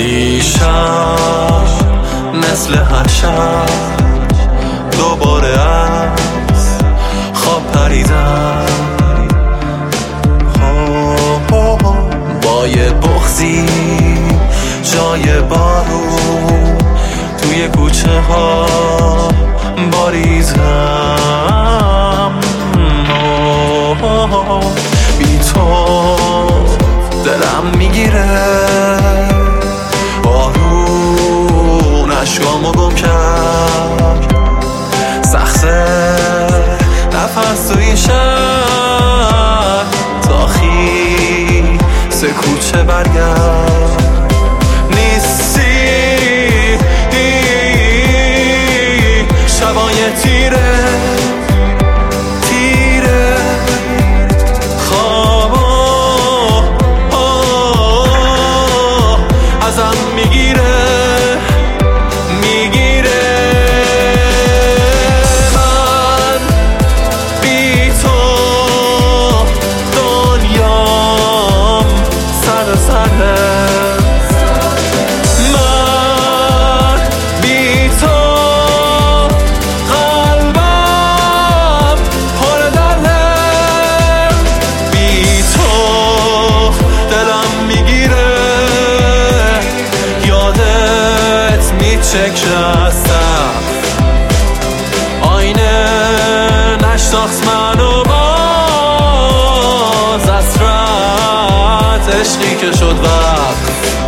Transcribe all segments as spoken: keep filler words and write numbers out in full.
دیشب مثل هر شب دوباره از خواب پریدم با یه بغضی جای بارون توی کوچه ها باریزم. بی تو دلم میگیره بارون اشکامو گم کرد. سخته نفس تو این شهر تا خیس کوچه برگرد. نیستی شبای تیره تیره خوابا ازم میگیره میگیره. من بی تو دنیام سر سره. من بی تو قلبم پر دله. بی تو دلم میگیره یادت میچکه از سقف آینه نشناخت منو باز اسرت عشقی که شد وقت.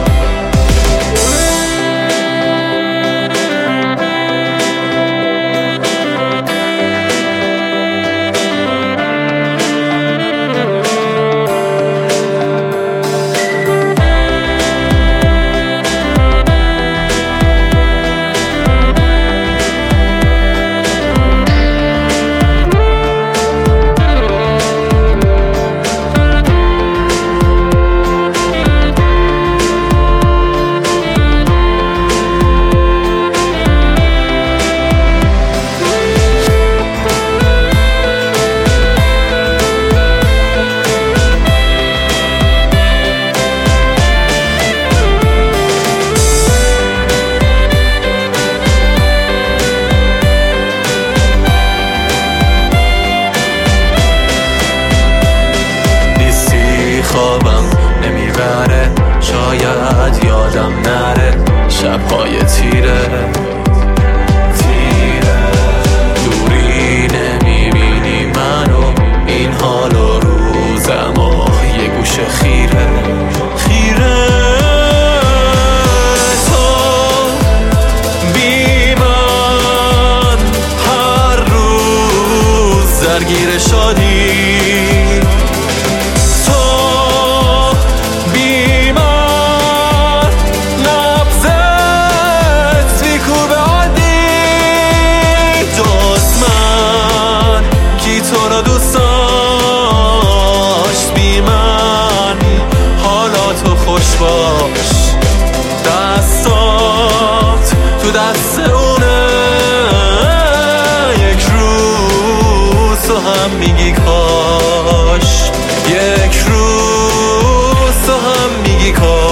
خوابم نمیبره شاید یادم نره شبهای تیره تیره. دوری نمیبینی منو این حال و روزم و یه گوشه خیره خیره. تو بی من هر روز درگیر شادی. تو را دوست داشت بی من حالاتو خوش باش. دستات تو دست اونه یک روز تو هم میگی کاش یک روز تو هم میگی کاش.